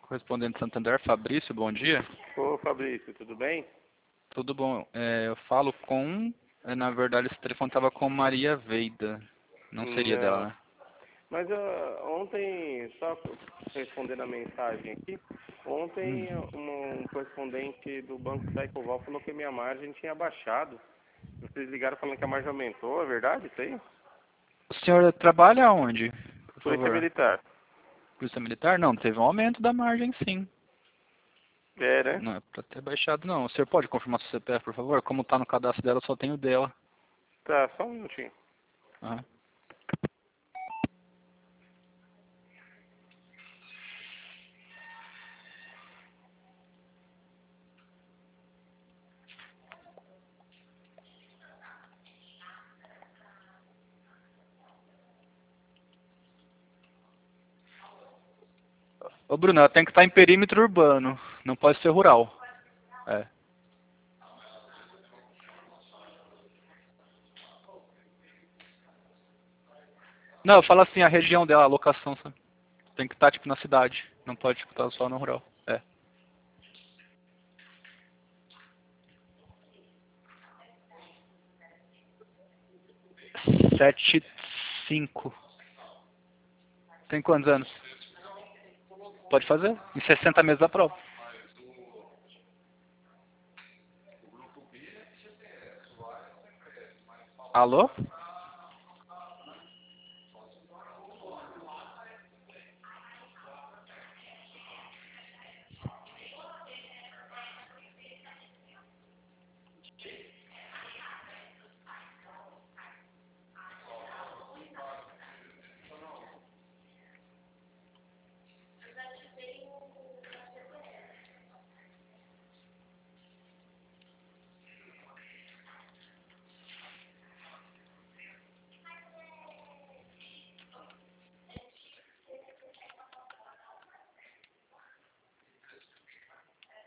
Correspondente Santander, Fabrício, bom dia. Ô Fabrício, tudo bem? Tudo bom? Eu falo com... na verdade, esse telefone estava com Maria Veida. Não seria dela, Não. né? Mas ontem, só respondendo a mensagem aqui, ontem um correspondente do Banco da Ecoval falou que a minha margem tinha baixado. Vocês ligaram falando que a margem aumentou, é verdade isso aí? O senhor trabalha onde, por Polícia favor? Militar. Polícia Militar? Não, teve um aumento da margem, sim. É, né? Não é para ter baixado, não. O senhor pode confirmar seu CPF, por favor? Como está no cadastro dela, só tem o dela. Tá, só um minutinho. Aham. Ô, Bruno, ela tem que estar em perímetro urbano. Não pode ser rural. É. Não, eu falo assim, a região dela, a locação, sabe? Tem que estar, tipo, na cidade. Não pode, tipo, estar só no rural. É. 75. Tem quantos anos? Pode fazer. Em 60 meses da prova. Alô?